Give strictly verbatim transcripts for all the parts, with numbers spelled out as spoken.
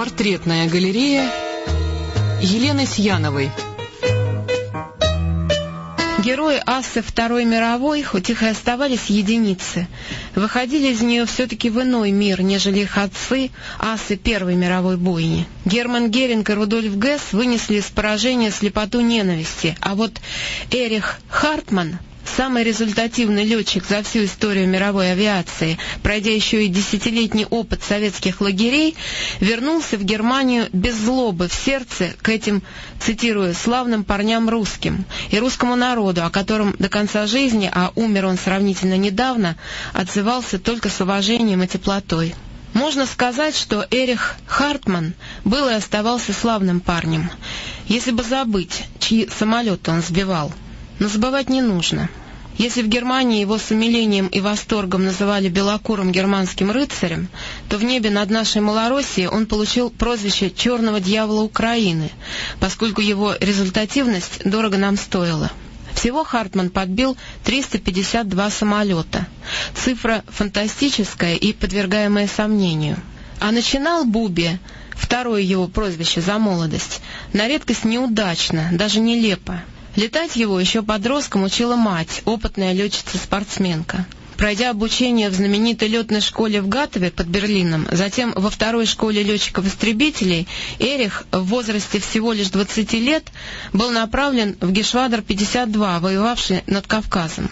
Портретная галерея Елены Сьяновой. Герои асы Второй мировой, хоть их и оставались единицы, выходили из нее все-таки в иной мир, нежели их отцы, асы Первой мировой бойни. Герман Геринг и Рудольф Гесс вынесли из поражения слепоту ненависти, а вот Эрих Хартман, самый результативный летчик за всю историю мировой авиации, пройдя еще и десятилетний опыт советских лагерей, вернулся в Германию без злобы в сердце к этим, цитирую, «славным парням русским» и русскому народу, о котором до конца жизни, а умер он сравнительно недавно, отзывался только с уважением и теплотой. Можно сказать, что Эрих Хартман был и оставался славным парнем, если бы забыть, чьи самолеты он сбивал. Но забывать не нужно. Если в Германии его с умилением и восторгом называли белокурым германским рыцарем, то в небе над нашей Малороссией он получил прозвище «Черного дьявола Украины», поскольку его результативность дорого нам стоила. Всего Хартман подбил триста пятьдесят два самолета. Цифра фантастическая и подвергаемая сомнению. А начинал Буби, второе его прозвище за молодость, на редкость неудачно, даже нелепо. Летать его еще подростком учила мать, опытная летчица-спортсменка. Пройдя обучение в знаменитой летной школе в Гатове под Берлином, затем во второй школе летчиков-истребителей, Эрих в возрасте всего лишь двадцати лет был направлен в Гешвадер пятьдесят два, воевавший над Кавказом.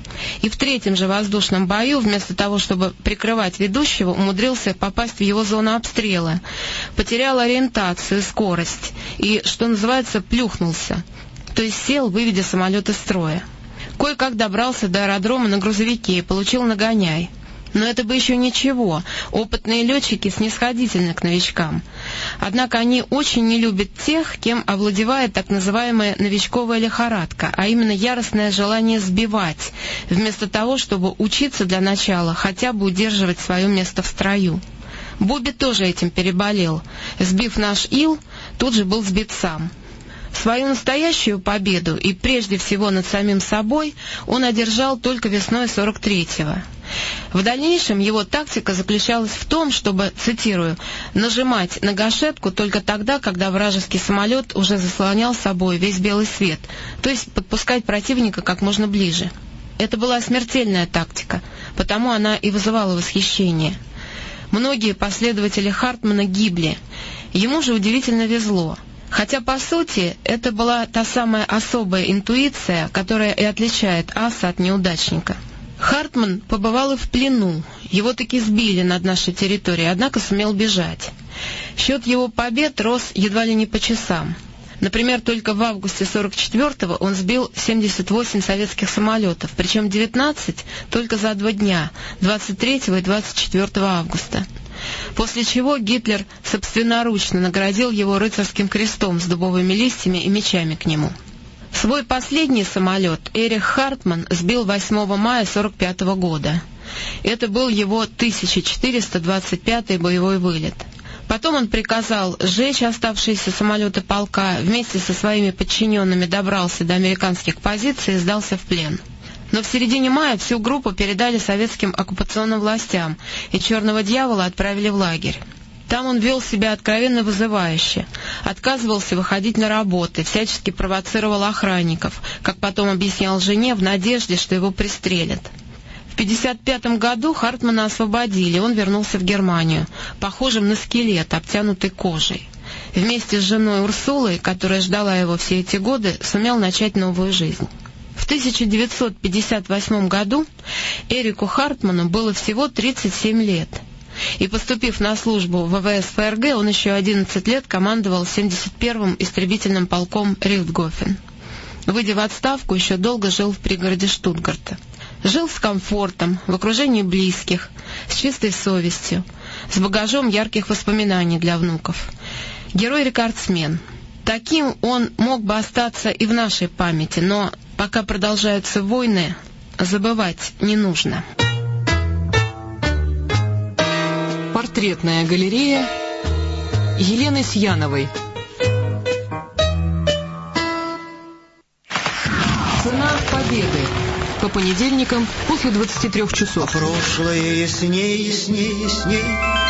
И в третьем же воздушном бою, вместо того, чтобы прикрывать ведущего, умудрился попасть в его зону обстрела, потерял ориентацию и скорость и, что называется, плюхнулся, то есть сел, выведя самолет из строя. Кое-как добрался до аэродрома на грузовике и получил нагоняй. Но это бы еще ничего, опытные летчики снисходительны к новичкам. Однако они очень не любят тех, кем овладевает так называемая новичковая лихорадка, а именно яростное желание сбивать, вместо того, чтобы учиться для начала хотя бы удерживать свое место в строю. Буби тоже этим переболел. Сбив наш Ил, тут же был сбит сам. Свою настоящую победу, и прежде всего над самим собой, он одержал только весной сорок третьего. В дальнейшем его тактика заключалась в том, чтобы, цитирую, «нажимать на гашетку только тогда, когда вражеский самолет уже заслонял собой весь белый свет, то есть подпускать противника как можно ближе». Это была смертельная тактика, потому она и вызывала восхищение. Многие последователи Хартмана гибли, ему же удивительно везло. Хотя, по сути, это была та самая особая интуиция, которая и отличает аса от неудачника. Хартман побывал и в плену, его таки сбили над нашей территорией, однако сумел бежать. Счет его побед рос едва ли не по часам. Например, только в августе сорок четвертого он сбил семьдесят восемь советских самолетов, причем девятнадцать только за два дня, двадцать третьего и двадцать четвертого августа. После чего Гитлер собственноручно наградил его рыцарским крестом с дубовыми листьями и мечами к нему. Свой последний самолет Эрих Хартман сбил восьмого мая сорок пятого года. Это был его тысяча четыреста двадцать пятый боевой вылет. Потом он приказал сжечь оставшиеся самолеты полка, вместе со своими подчиненными добрался до американских позиций и сдался в плен. Но в середине мая всю группу передали советским оккупационным властям, и «Черного дьявола» отправили в лагерь. Там он вел себя откровенно вызывающе, отказывался выходить на работы, всячески провоцировал охранников, как потом объяснял жене, в надежде, что его пристрелят. В пятьдесят пятом году Хартмана освободили, он вернулся в Германию, похожим на скелет, обтянутый кожей. Вместе с женой Урсулой, которая ждала его все эти годы, сумел начать новую жизнь. В тысяча девятьсот пятьдесят восьмом году Эрику Хартману было всего тридцать семь лет, и, поступив на службу в ВВС ФРГ, он еще одиннадцать лет командовал семьдесят первым истребительным полком Рихтгофен. Выйдя в отставку, еще долго жил в пригороде Штутгарта. Жил с комфортом, в окружении близких, с чистой совестью, с багажом ярких воспоминаний для внуков. Герой-рекордсмен. Таким он мог бы остаться и в нашей памяти, но пока продолжаются войны, забывать не нужно. Портретная галерея Елены Сьяновой. Цена победы. По понедельникам после двадцати трёх часов. Прошлое ясней, ясней, ясней.